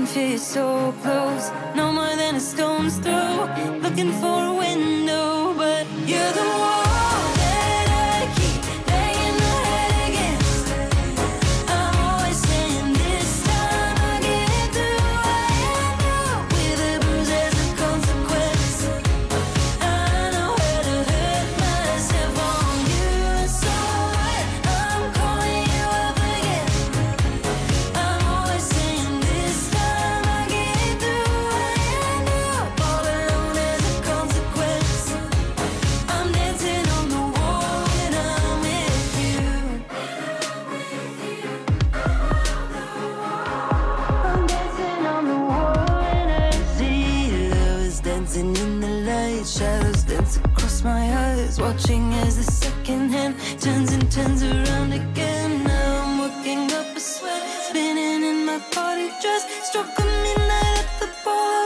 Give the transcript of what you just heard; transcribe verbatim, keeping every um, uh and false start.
feel you so close, no more than a stone's throw. Looking for a window, but you're the wall that I keep banging my head against. I'm always saying this time I'll get through. I end up with a bruise as a consequence. I know how to hurt myself on you, so what? I'm calling you up again. I'm always saying this time I'll get through. I end up all alone as a consequence. I'm dancing on the wall when I'm with you. I'm dancing on the wall when I see lovers dancing in the light. Shadows dance across my eyes, watching as the second hand turns and turns around again. Now I'm working up a sweat, spinning in my party dress. Struck a midnight at the bar.